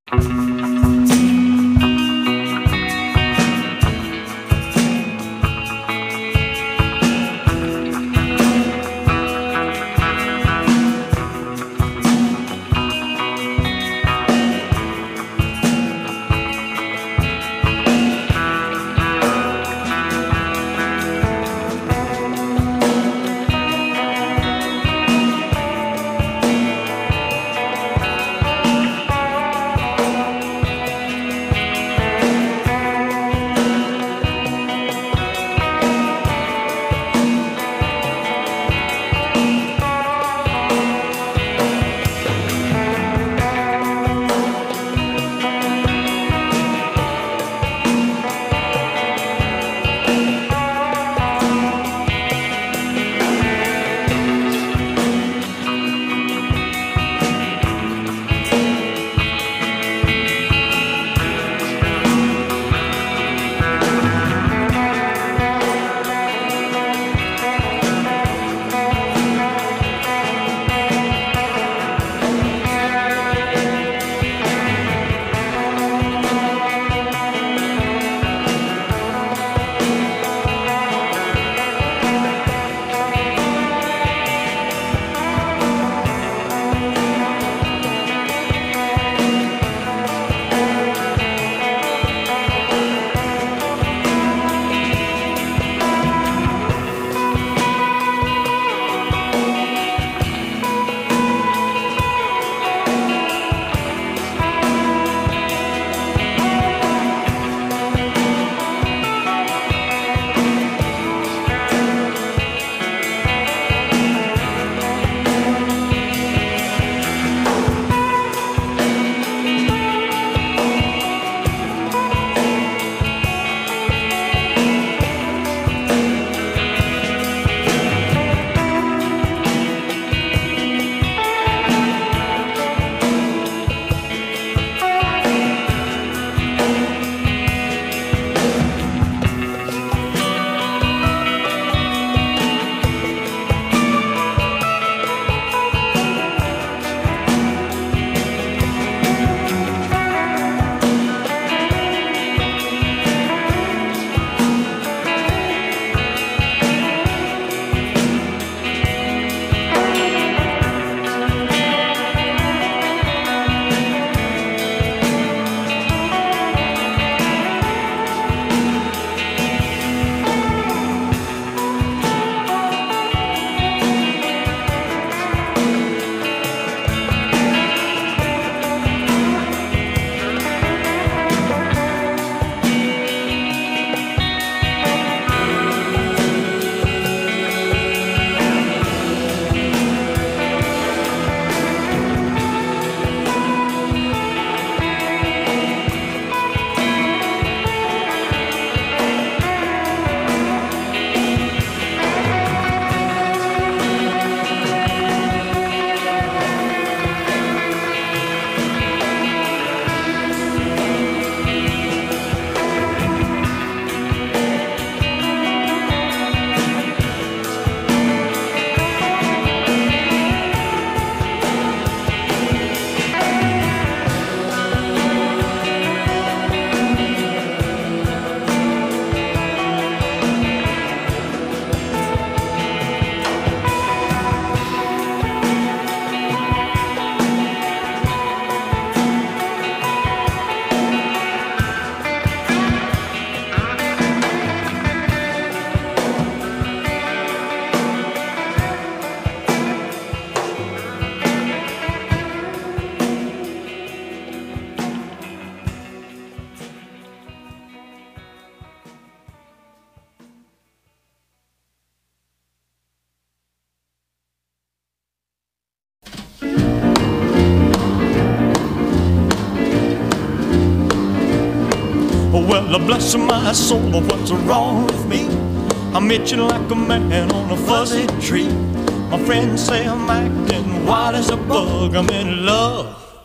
Well, bless my soul, what's wrong with me? I'm itching like a man on a fuzzy tree. My friends say I'm acting wild as a bug. I'm in love,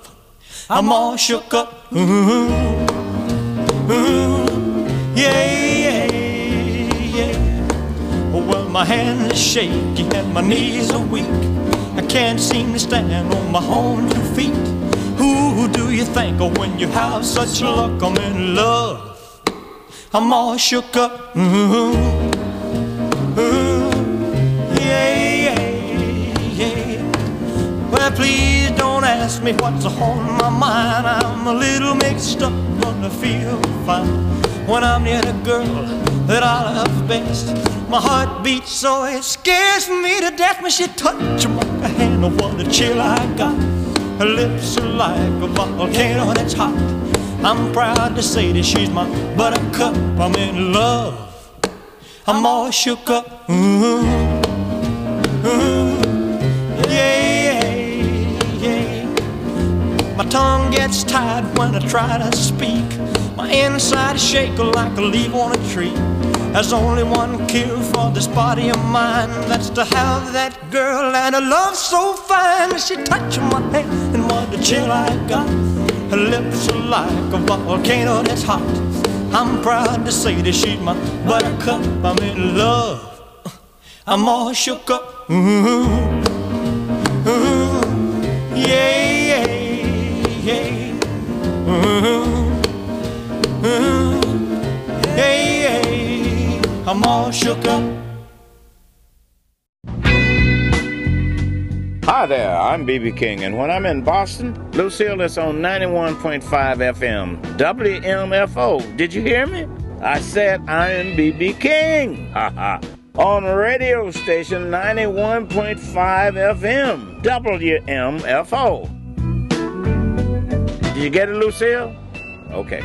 I'm all shook up. Ooh, ooh, yeah, yeah, yeah. Well, my hands are shaky and my knees are weak. I can't seem to stand on my own 2 feet. Who do you think of when you have such luck? I'm in love. I'm all shook up. Yeah, yeah, yeah. Well, please don't ask me what's on my mind. I'm a little mixed up, but I feel fine when I'm near the girl that I love best. My heart beats so it scares me to death when she touches my hand. Oh, what a chill I got. Her lips are like a volcano that's hot. I'm proud to say that she's my buttercup. I'm in love. I'm all shook up. Yeah, yeah. My tongue gets tied when I try to speak. My inside shake like a leaf on a tree. There's only one cure for this body of mine. That's to have that girl and a love so fine. She touched my hand and what a chill I got. Her lips are like a volcano that's hot. I'm proud to say that she's my buttercup. I'm in love. I'm all shook up. Yeah, yeah, yeah. Yeah, yeah. I'm all shook up. Hi there, I'm B.B. King, and when I'm in Boston, Lucille is on 91.5 FM, WMFO. Did you hear me? I said I am B.B. King. On radio station 91.5 FM, WMFO. Did you get it, Lucille? Okay.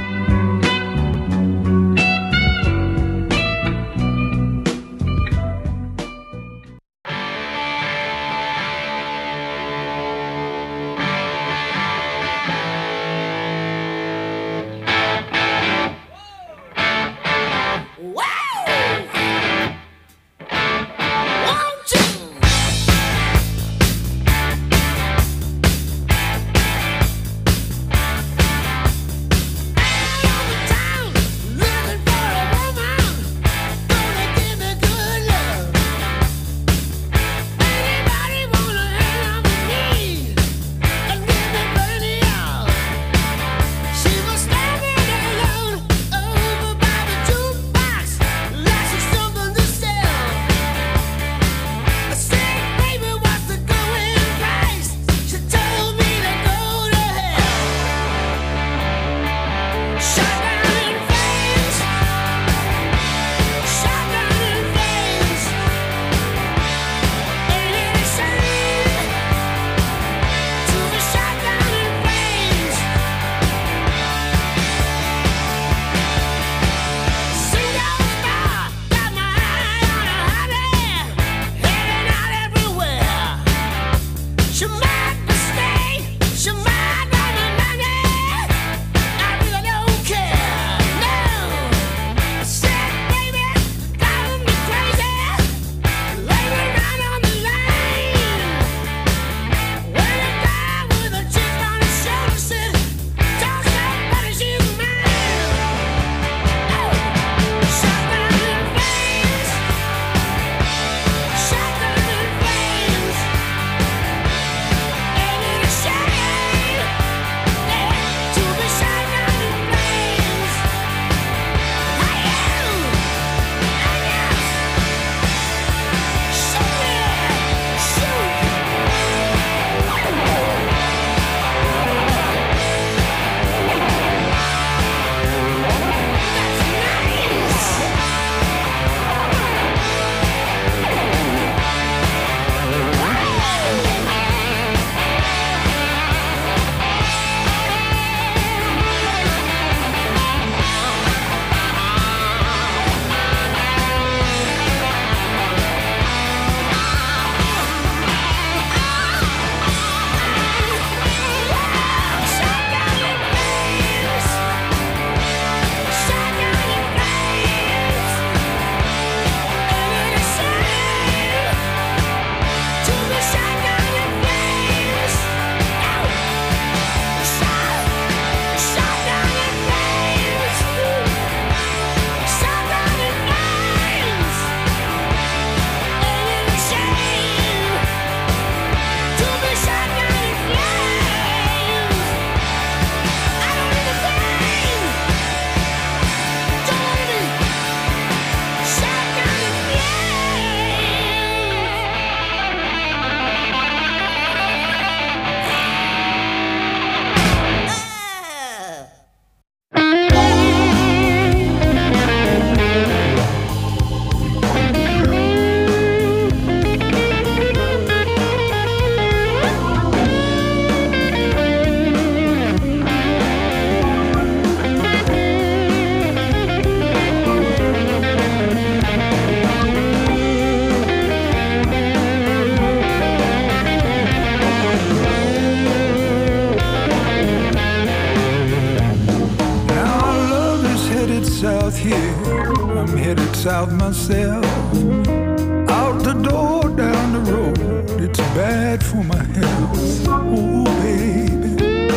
lights out myself. Out the door, down the road, it's bad for my health. Oh, baby,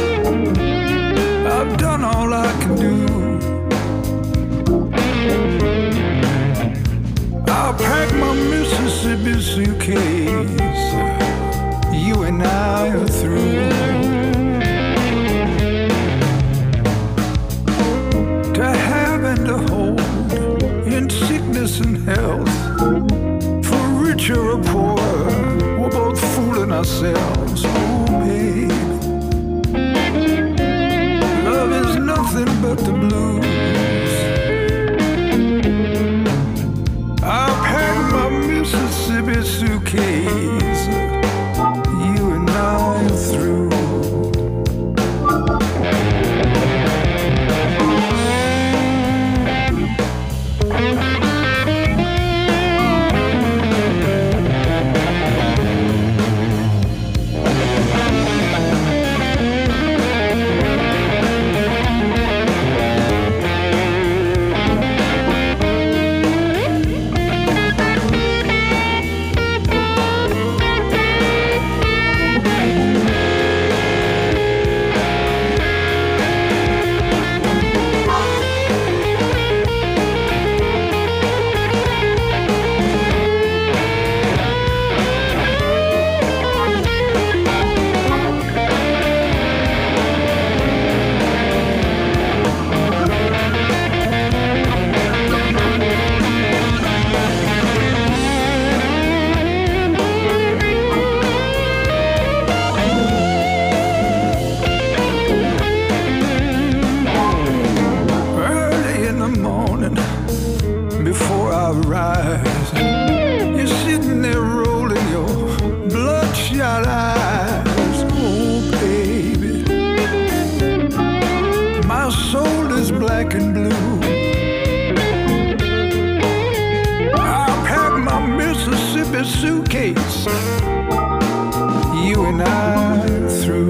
I've done all I can do. I'll pack my Mississippi suitcase. You and I are through. To have and to hold, in sickness and health, for richer or poorer, we're both fooling ourselves. Oh, babe, love is nothing but the blues. I'll pack my Mississippi suitcase. You and I are through. Suitcase, you and I are through.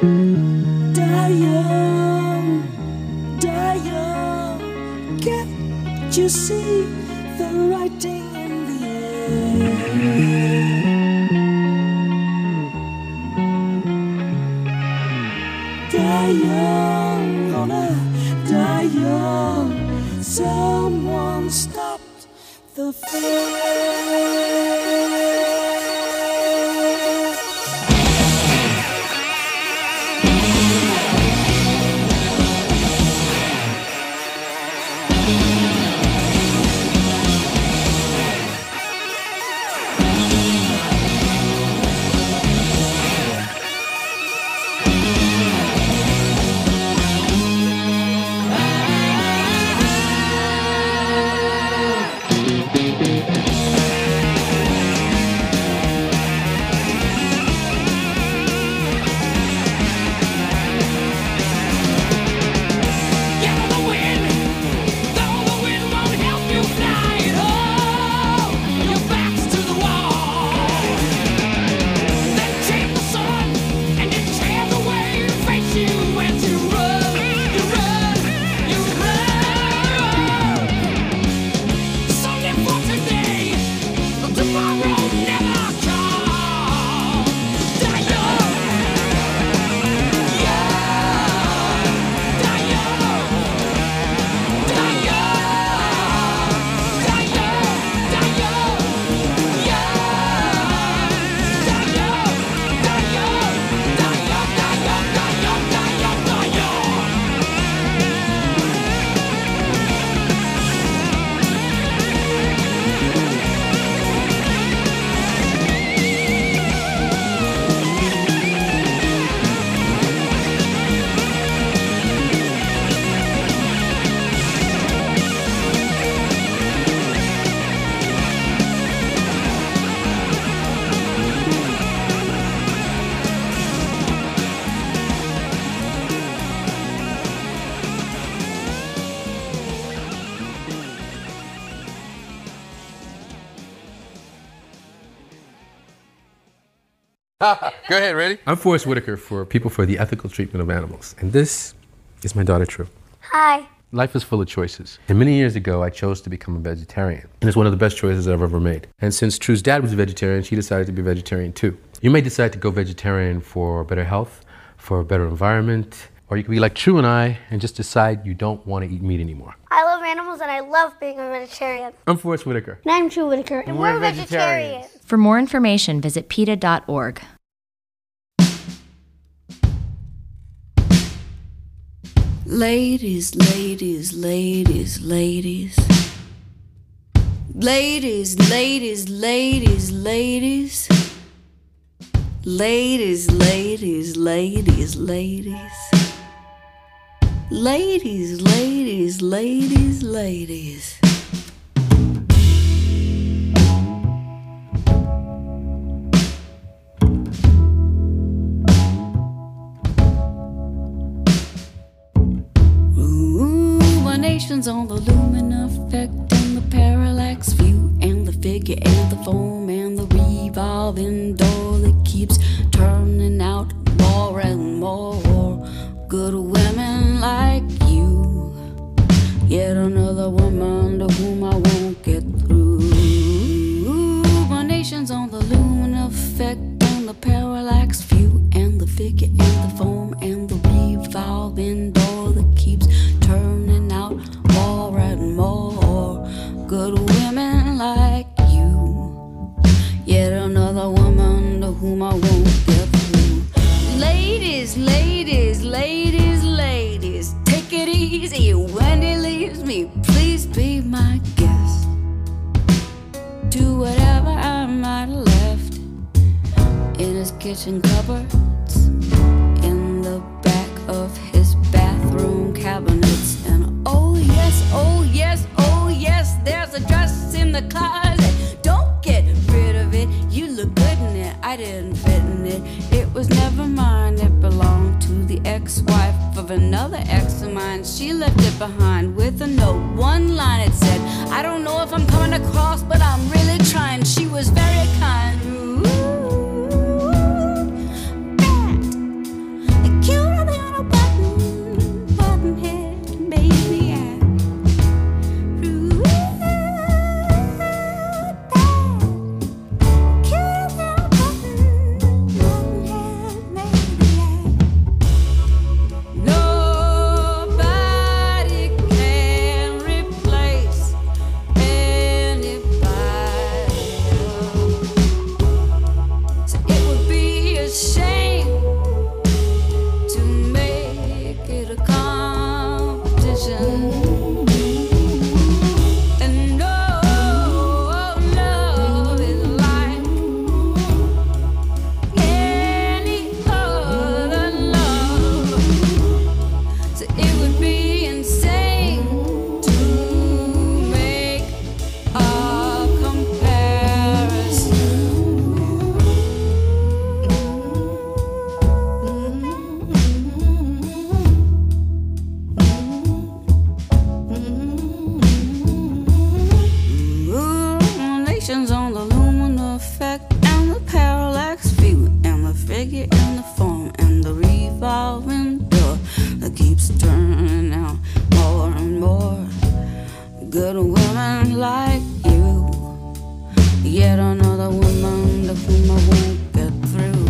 Die young, can't you see the writing in the air? Die young, gonna die young. Someone stopped the fear. Go ahead, ready? I'm Forrest Whitaker for People for the Ethical Treatment of Animals. And this is my daughter, True. Hi. Life is full of choices. And many years ago, I chose to become a vegetarian. And it's one of the best choices I've ever made. And since True's dad was a vegetarian, she decided to be a vegetarian too. You may decide to go vegetarian for better health, for a better environment, or you could be like True and I and just decide you don't want to eat meat anymore. I love animals and I love being a vegetarian. I'm Forrest Whitaker. And I'm True Whitaker. And we're vegetarians. For more information, visit PETA.org. Ladies, ladies, ladies, ladies. Ladies, ladies, ladies, ladies. Ladies, ladies, ladies, ladies. Ladies, ladies, ladies, ladies. Ruminations on the lumen effect and the parallax view and the figure and the foam and the revolving door that keeps turning out more and more good women like you. Yet another woman to whom I won't get through. Ruminations on the lumen effect and the parallax view and the figure and the foam and the revolving door that keeps turning out more and more good women like you. Yet another woman to whom I won't get through. Ladies, ladies, ladies, ladies, take it easy when he leaves me. Please be my guest. Do whatever I might have left in his kitchen cupboards, in the back of his bathroom cabinets. And oh yes, oh yes, oh yes, there's a dress in the closet. Don't get rid of it, you look good in it. I didn't fit in it, it was never mine. It belonged to the ex-wife of another ex of mine. She left it behind with a note, one line it said, I don't know if I'm coming across, but I'm really trying. She was very kind. Ooh, turning out more and more. Good women like you, yet another woman to whom I won't get through.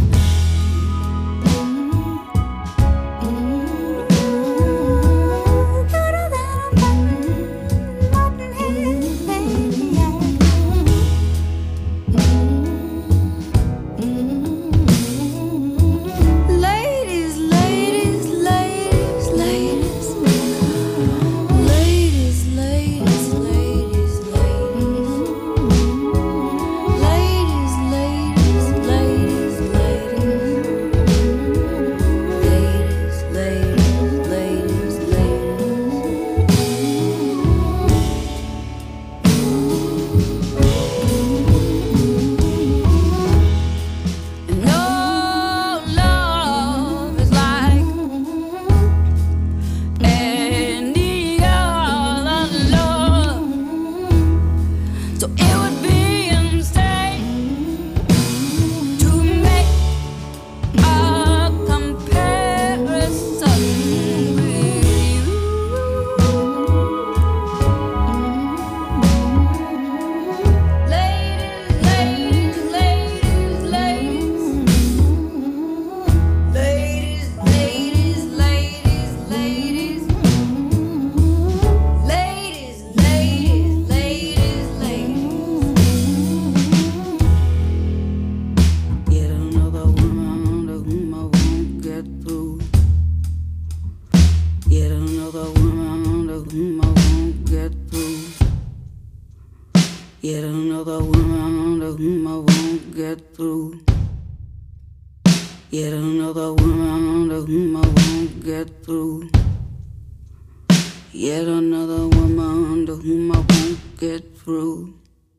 Yet another woman to whom I won't get through. Yet another woman to whom I won't get through. Yet another woman to whom I won't get through.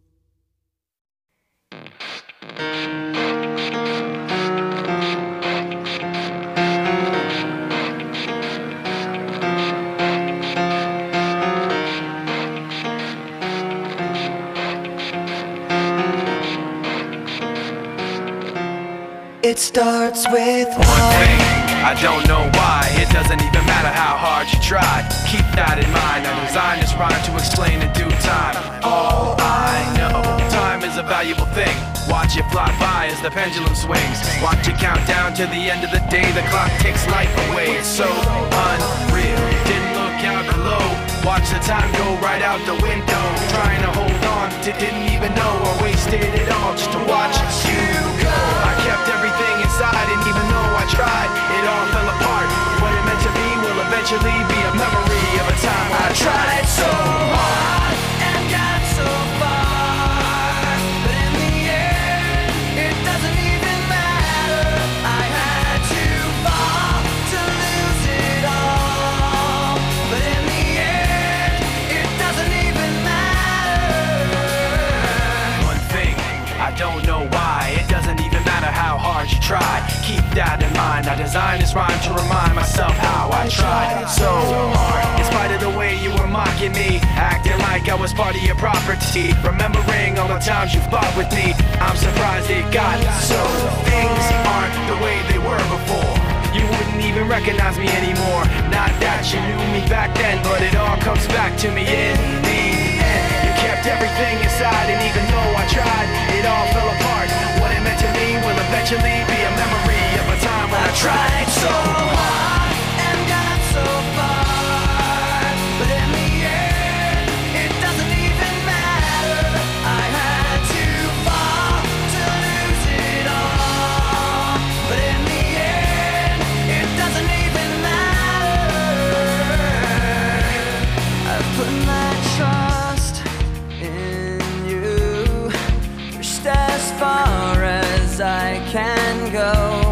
It starts with one thing, I don't know why. It doesn't even matter how hard you try. Keep that in mind. I designed this rhyme to explain in due time. All I know, time is a valuable thing. Watch it fly by as the pendulum swings. Watch it count down to the end of the day. The clock takes life away. It's so unreal. Didn't look out below. Watch the time go right out the window. Trying to hold on to didn't even know I wasted it all just to watch you go. I kept everything inside, and even though I tried, it all fell apart. What it meant to be will eventually be a memory of a time when I tried so hard and got so far, but in the end, it doesn't even matter. I had to fall to lose it all, but in the end, it doesn't even matter. One thing, I don't know why. It doesn't even matter how hard you try. Keep that in mind. I designed this rhyme to remind myself how I tried so hard. In spite of the way you were mocking me, acting like I was part of your property, remembering all the times you fought with me, I'm surprised it got so. Things aren't the way they were before. You wouldn't even recognize me anymore. Not that you knew me back then, but it all comes back to me in the end. You kept everything inside, and even though I tried, it all fell apart. What it meant to me will eventually be a memory of a time when I tried so hard and got so far, but in the end, it doesn't even matter. I had to fall to lose it all, but in the end, it doesn't even matter. I've put my trust in you, pushed as far as I can go.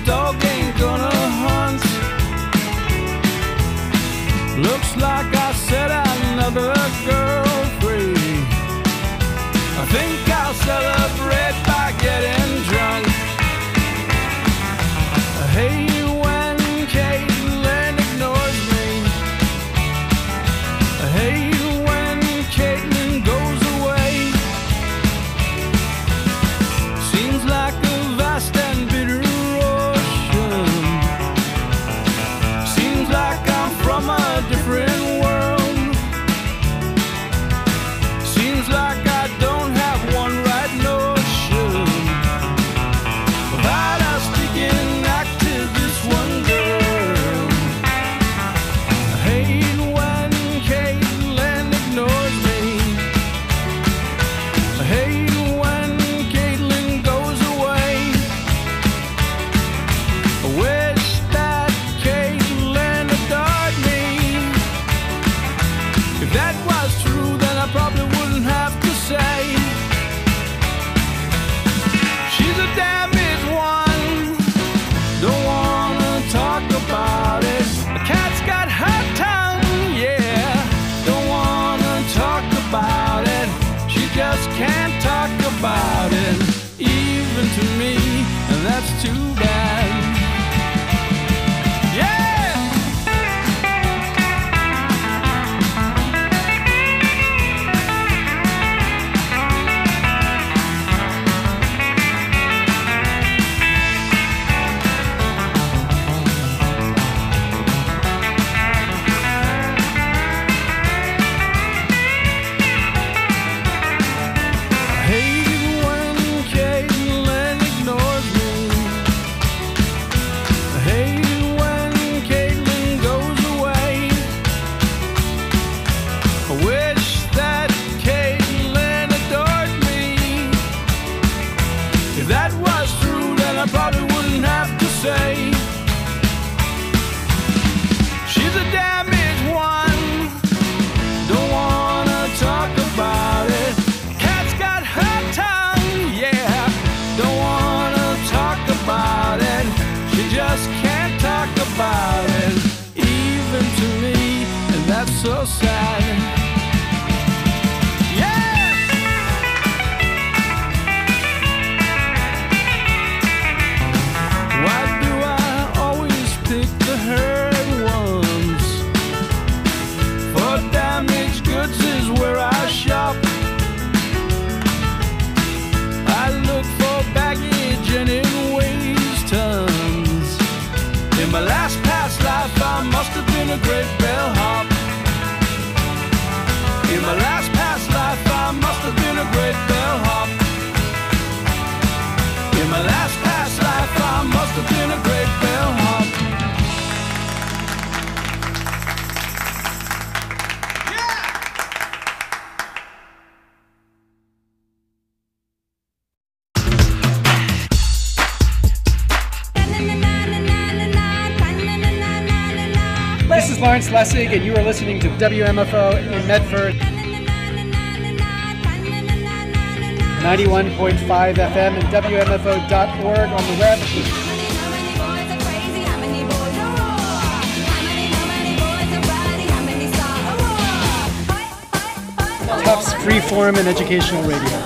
dog ain't gonna hunt. Looks like I set another girl free. I think I'll celebrate by getting drunk. Hey, when Caitlin ignores me. Hey, when Caitlin goes away. Seems like a vast and bitter ocean. Seems like I'm from a different world. Seems like I don't have one right notion about us sticking back to this one girl. I hate when Caitlin ignores me. I hate when Caitlin goes away. I wish that Caitlin adored me. If that was true, then I probably wouldn't have to say she's a damaged one. Don't wanna talk about it. The cat's got her tongue, yeah. Don't wanna talk about it. She just can't talk about it, even to me, and that's too bad. Yeah! I hate when Caitlin ignores me. I hate when Caitlin goes away. I wish that Caitlin adored me. If that was true, then I probably wouldn't have to say she's a damaged one. Don't wanna talk about it. Cat's got her tongue, yeah. Don't wanna talk about it. She just can't talk about it, even to me, and that's so sad. Yeah! Why do I always pick the hurt ones? For damaged goods is where I shop. I look for baggage and it weighs tons. In my last past life, I must have been a great bellhop. In my last past life, I must have been a great bellhop. In my last past life, I must have been a great bellhop. This is Lawrence Lessig, and you are listening to WMFO in Medford. 91.5 FM and WMFO.org on the web. Tufts Freeform and Educational Radio.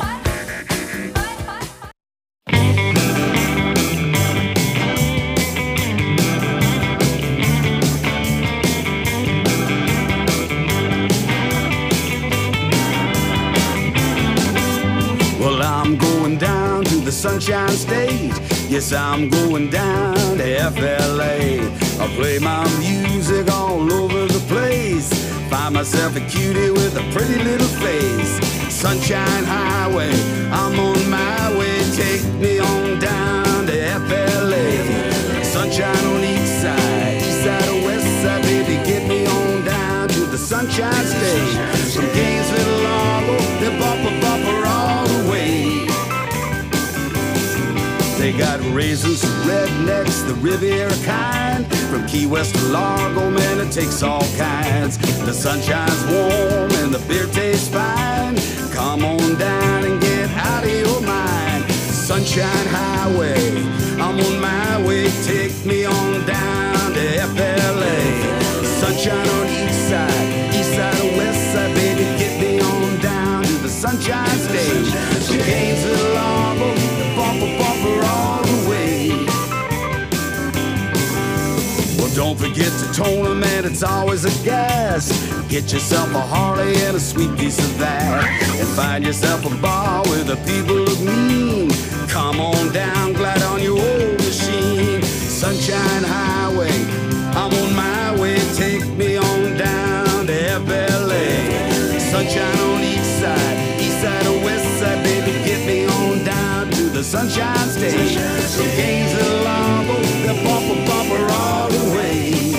Well, I'm going down to the Sunshine State. Yes, I'm going down to FLA. I'll play my music all over the place. Find myself a cutie with a pretty little face. Sunshine Highway, I'm on my way. Take me on down to FLA. Sunshine on each side, east side or west side, baby, get me on down to the Sunshine State. From Gainesville to Largo, they're bumper all the way. They got raisins and rednecks, the Riviera kind. From Key West to Largo, man, it takes all kinds. The sunshine's warm and the beer tastes fine. Come on down and get out of your mind. Sunshine Highway, I'm on my way, take me on down to FLA. Sunshine on each side or west side, baby, get me on down to the Sunshine Stage. From Gainesville, Largo, the bumper all the way. Well, don't forget to tone them, man, it's always a gas. Get yourself a Harley and a sweet piece of that. And find yourself a bar where the people look mean. Come on down, glide on your old machine. Sunshine Highway, I'm on my way, take me on down to FLA. Sunshine on each side or west side, baby, get me on down to the Sunshine Stage. From Gainesville, Largo, the bumper all the way.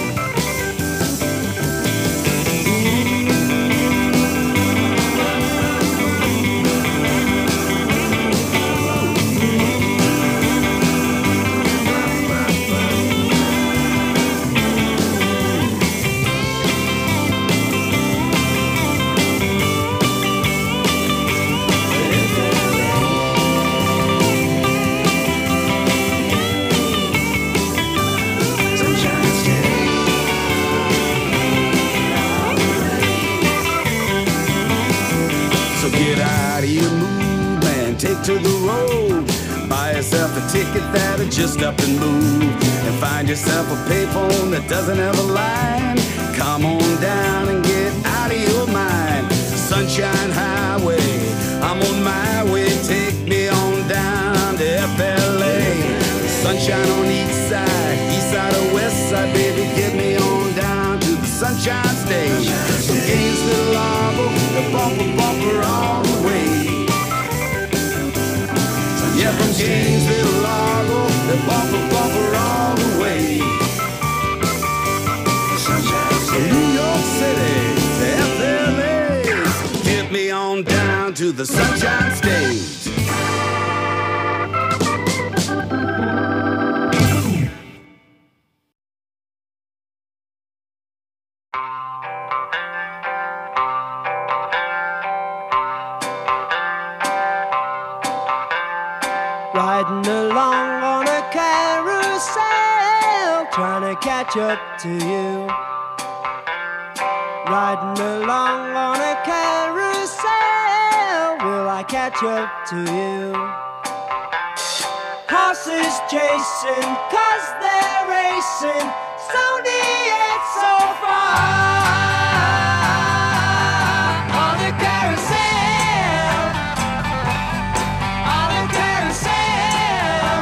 To the road, buy yourself a ticket that'll just up and move, and find yourself a payphone that doesn't have a line. Come on down and get out of your mind. Sunshine Highway, I'm on my way, take me on down to FLA. Sunshine on each side or west side, baby, get me on down to the Sunshine Stage. From Gainesville, Largo, the bumper all the way. Yeah, from Gainesville, Largo, the bumper all the way. From New York City to FLA, get me on down to the Sunshine Stage. Riding along on a carousel, trying to catch up to you. Riding along on a carousel, will I catch up to you? Horses chasing, 'cause they're racing, Sony ain't so far. On a carousel, on a carousel,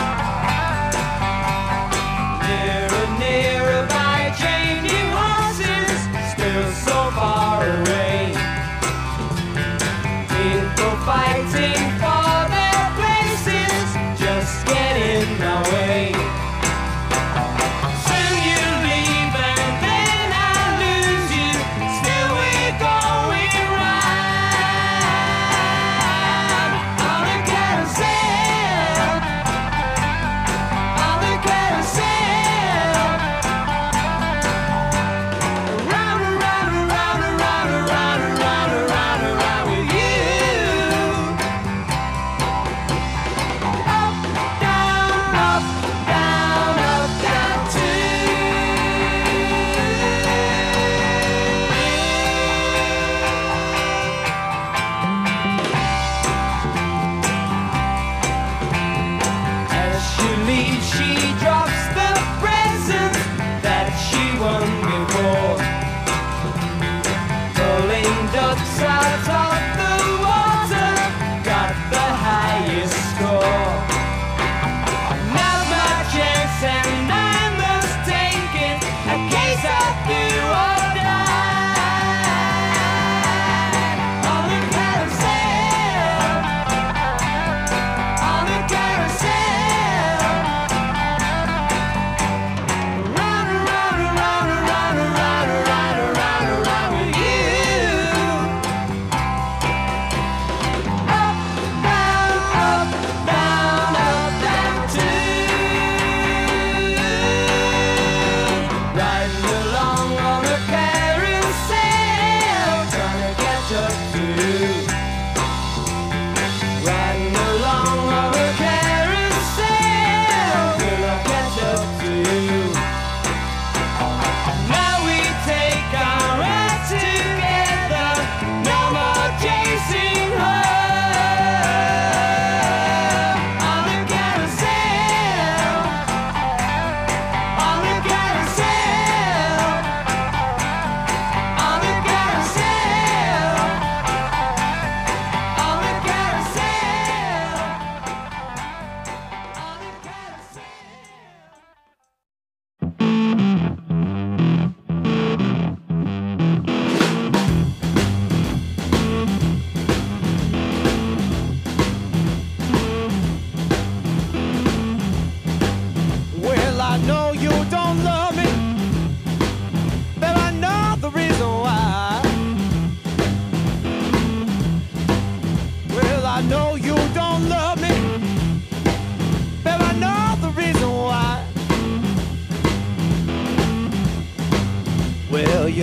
nearer, nearer by changing horses, still so far away. People fighting for their places, just get in my way. Soon you leave and then I lose you, still we're going right.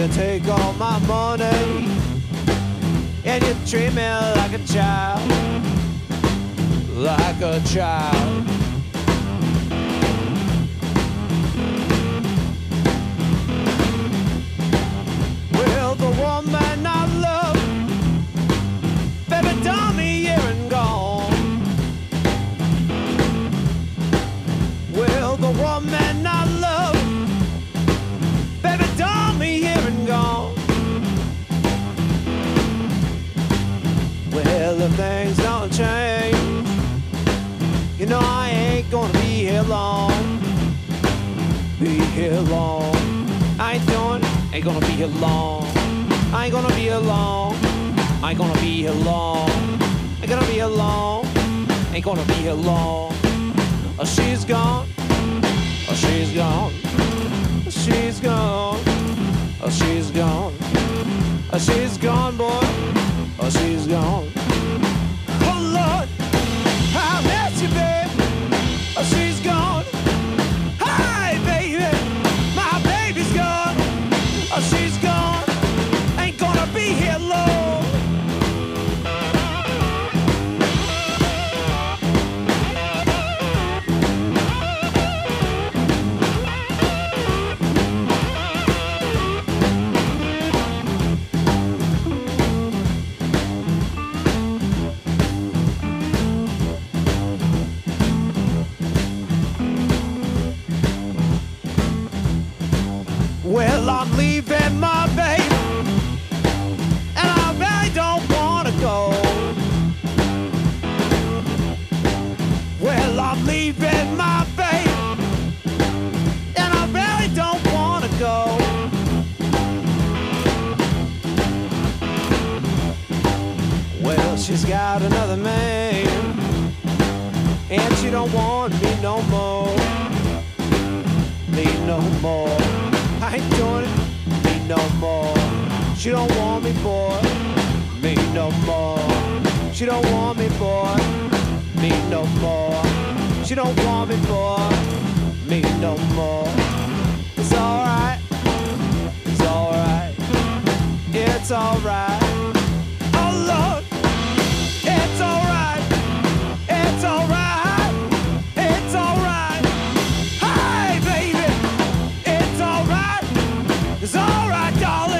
You take all my money and you treat me like a child, like a child. Well, the woman I love, baby, done me here and gone. Well, the woman I love, baby, done me here and gone. Well, if things don't change, you know I ain't gonna be here long. Be here long. I ain't doing, ain't gonna be here long. I ain't gonna be here long. I ain't gonna be here long. Ain't gonna be here long. Ain't gonna be here long. Oh, she's gone. Oh, she's gone. She's gone. Oh, she's gone. Oh, she's gone, boy. Oh, she's gone. Oh, Lord, I miss you, babe. Oh, she's gone. Hi, baby. My baby's gone. Oh, she's gone. Ain't gonna be here long. Well, I'm leaving my baby, and I really don't wanna go. Well, I'm leaving my baby, and I really don't wanna go. Well, she's got another man, and she don't want me no more. Me no more. I ain't doing it, me no more. She don't want me, boy, me no more. She don't want me, boy, me no more. She don't want me, boy, me no more. It's alright, it's alright, it's alright. Oh Lord, it's alright, it's alright, it's alright. Hi, baby, it's alright. It's alright, darling.